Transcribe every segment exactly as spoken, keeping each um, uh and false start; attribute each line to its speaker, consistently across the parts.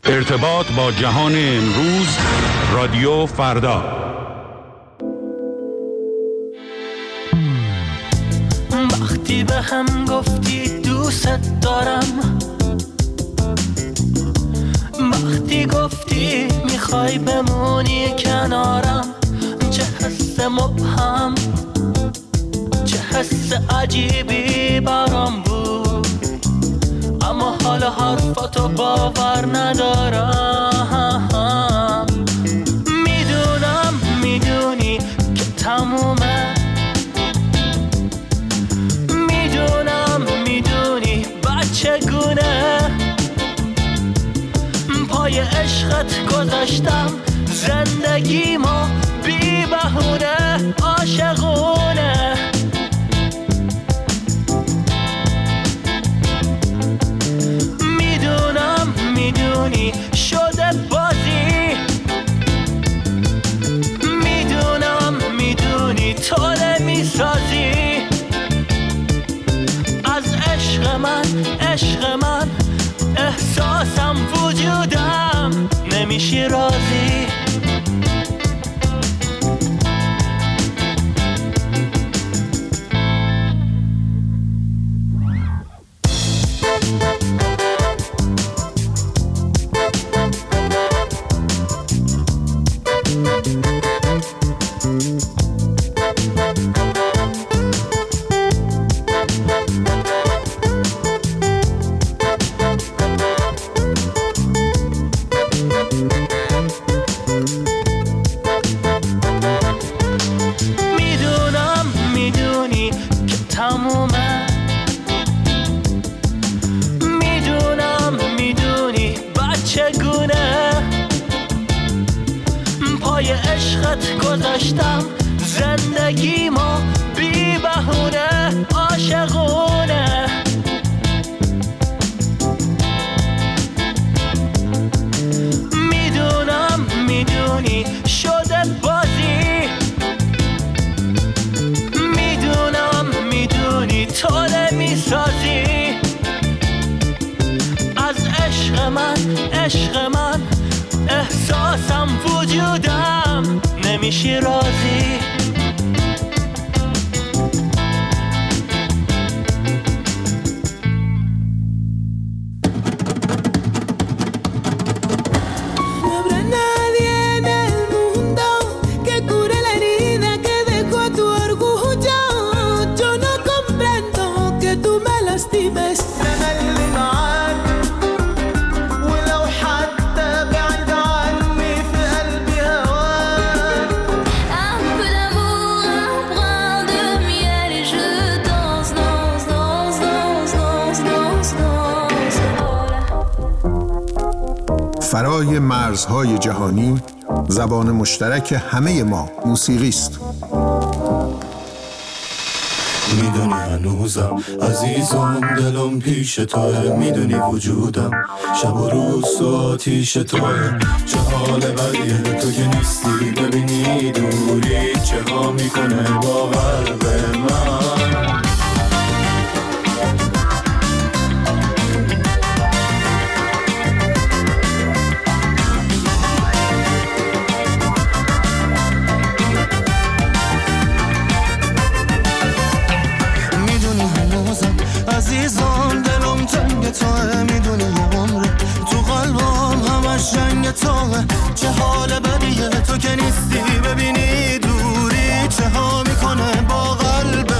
Speaker 1: ارتباط با جهان امروز، رادیو فردا.
Speaker 2: وقتی به هم گفتی دوست دارم، وقتی گفتی میخوای بمونی کنارم، چه حس مبهم، چه حس عجیبی برام بود، اما حالا حرفاتو باور ندارم. میدونم میدونی که تمومه، میدونم میدونی بچگونه پای عشقت گذاشتم زندگیمو بی بهونه عاشقونه. میدونم میدونی شده بازی، میدونم میدونی تو نمیسازی از عشق من، عشق من احساسم وجودم نمیشی راضی. گذاشتم زندگیمو بی بهونه عاشقونه. میدونم میدونی شده بازی، میدونم میدونی تو نمیسازی از عشق من، عشق من احساسم وجودم نمیشی راضی.
Speaker 3: فرای مرزهای جهانی، زبان مشترک همه ما موسیقی است.
Speaker 4: میدونی هنوزم عزیزم دلم پیش توه، میدونی وجودم شب و روز تو آتیش توه. چه حال بدیه تو که نیستی، ببینی دوری چه ها میکنه با قلب من.
Speaker 5: عزیزم دلم تنگ توه، میدونی یه عمره تو قلبم همش جنگ توه. چه حال بدیه تو که نیستی، ببینی دوری چه ها میکنه با قلب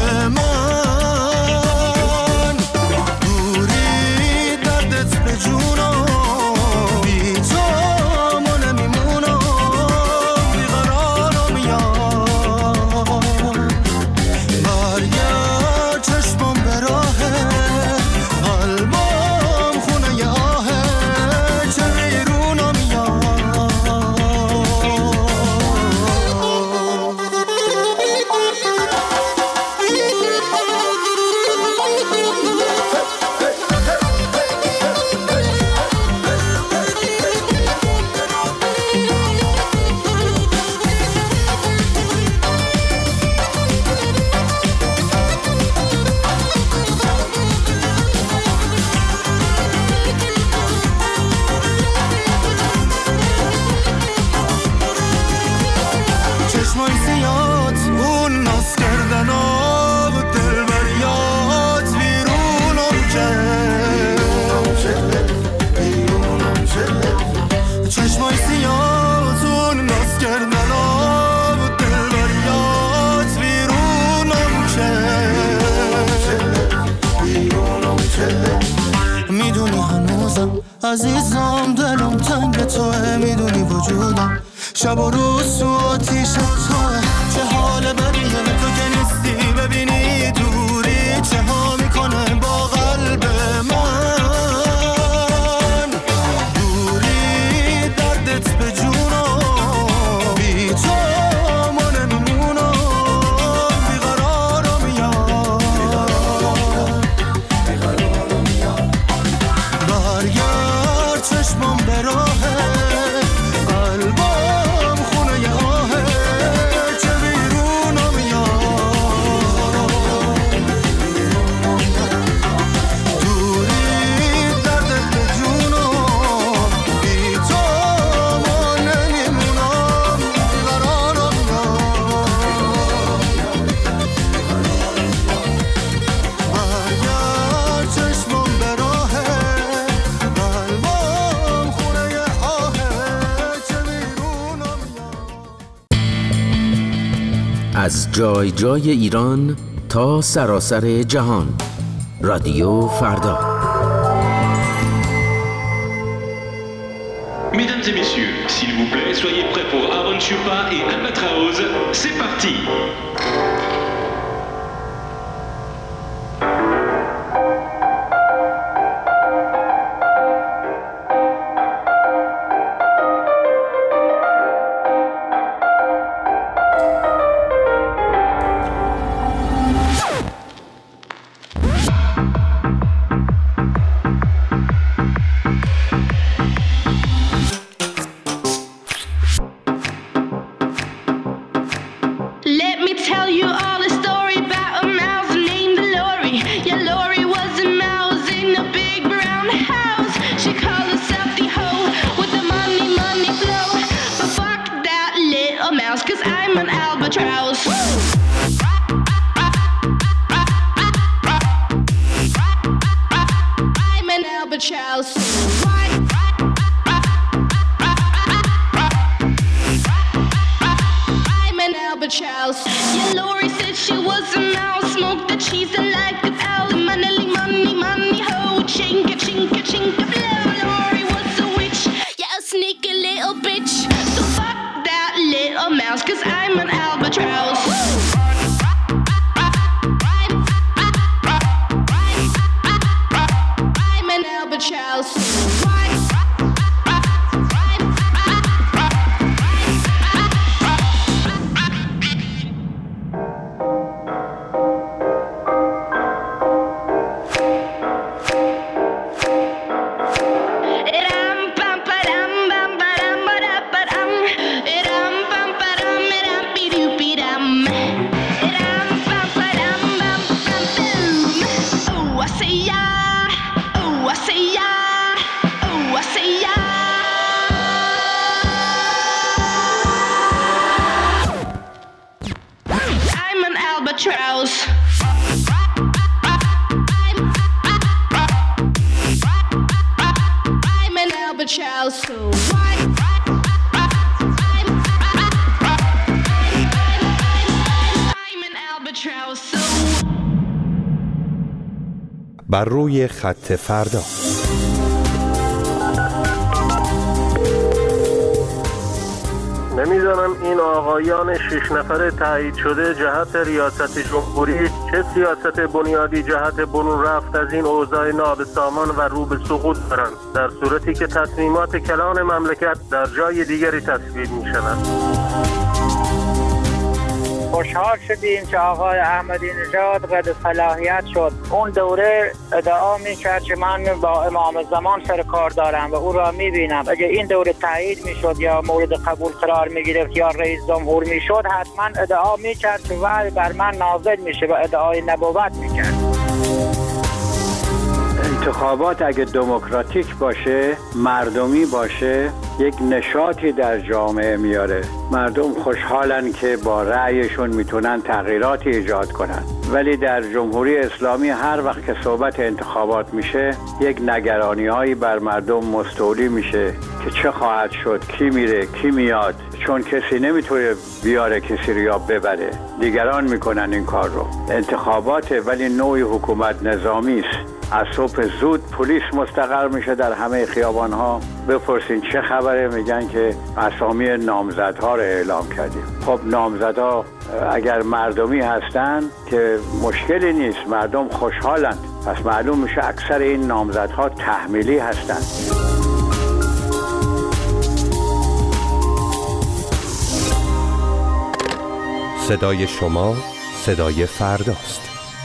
Speaker 5: من. دوری دردت به جونم، بی تو ما نمیمونم، بیقرارم یاد. برگرد چشمم به راه قلبم، خونه ی آهه چه بیرونم یاد. عزیزم دلم تنگ توه میدونی وجودم شب و روز تو آتیش توه چه حال بدیه تو که نیستی ببینی دوری چه ها میکنه با قلب من دوری دردت به جونم بی تو ما نمیمونم بیقرارم یاد برگرد چشمم به راهه قلبم خونه ی آهه چه بیرونم یاد دوری دردت به جونم بی تو ما نمیمونم بیقرارم یاد برگرد چشمم به راهه قلبم خونه ی آهه چه بیرونم یاد
Speaker 6: از جای جای ایران تا سراسر جهان. رادیو فردا.
Speaker 7: Mesdames et messieurs, s'il vous plaît, soyez prêts pour Aaron Chupa et Albatraoz. C'est parti!
Speaker 8: Let me tell you all a story about a mouse named Lori. Yeah, Lori was a mouse in a big brown house. She called herself the hoe with the money, money flow. But fuck that little mouse, cause I'm an albatross. I'm an albatross. I'm an albatross. Yeah, Lori said she was a mouse, smoked the cheese and liked it all. Money, money, money, ho, chinka, chinka, chinka, blow. Lori was a witch, yeah, a sneaky little bitch. So fuck that little mouse, cause I'm an albatross. I'm an albatross. I'm an albatross. I'm an albatross. So why? I'm an albatross. So
Speaker 9: بر روی خط فردا.
Speaker 10: نمیدانم این آقایان شش نفره تایید شده جهت ریاست جمهوری چه سیاست بنیادی جهت برون رفت از این اوضاع نابسامان و رو به سقوط دارند، در صورتی که تصمیمات کلان مملکت در جای دیگری تصویب می شود.
Speaker 11: خوشحال شدیم که آقای احمدی نژاد قد صلاحیت شد. اون دوره ادعا میکرد که من با امام زمان سر کار دارم و او را میبینم. اگه این دوره تایید میشد یا مورد قبول قرار میگرفت یا رئیس جمهور میشد، حتما ادعا میکرد که وحی بر من نازل میشه و ادعای نبوت میکرد.
Speaker 12: انتخابات اگه دموکراتیک باشه، مردمی باشه، یک نشاطی در جامعه میاره. مردم خوشحالن که با رأیشون میتونن تغییراتی ایجاد کنن. ولی در جمهوری اسلامی هر وقت که صحبت انتخابات میشه، یک نگرانی هایی بر مردم مستولی میشه که چه خواهد شد، کی میره، کی میاد، چون کسی نمیتونه بیاره کسی رو یا ببره. دیگران میکنن این کار رو. انتخابات ولی نوعی حکومت نظامی است. از صبح زود پلیس مستقر میشه در همه خیابان ها. بپرسین چه خبره، میگن که اسامی نامزدها رو اعلام کردیم. خب نامزدها اگر مردمی هستن که مشکلی نیست، مردم خوشحالند، پس معلوم میشه اکثر این نامزدها تحمیلی هستند.
Speaker 9: صدای شما صدای فرداست.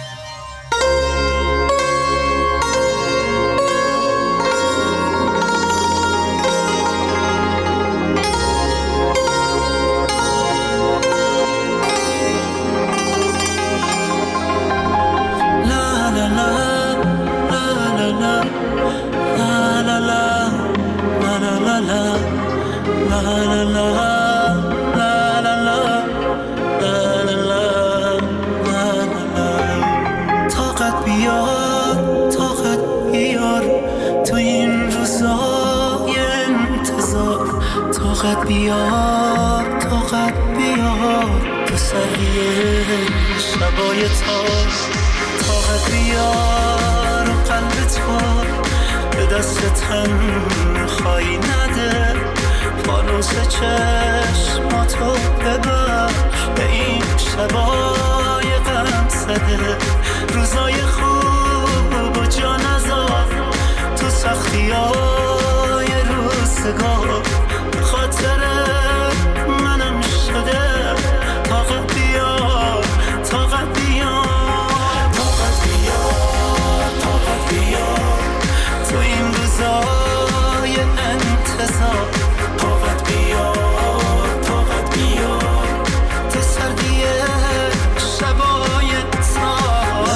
Speaker 2: طاقت بیار طاقت بیار تو سریه شبای تار، طاقت بیار و قلب تو به دست تنهایی نده، فانوس چشماتو ببخش به این شبای غم زده، روزای خوب و جا نذار تو سختیای روزگار، خاطر منم شده طاقت بیار طاقت بیار طاقت بیار طاقت بیار تو این روزای انتظار، طاقت بیار طاقت بیار تو سردی شبای تار.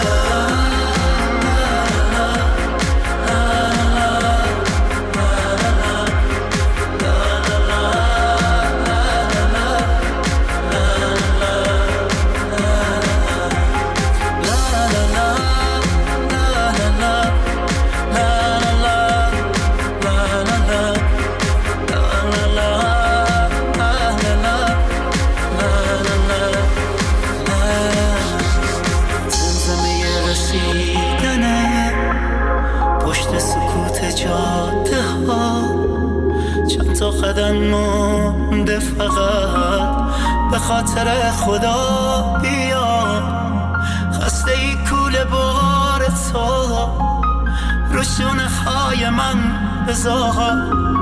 Speaker 2: قدم مونده فقط به خاطر خدا بیا، خسته ای کوله بار تو رو شونه های من بذار،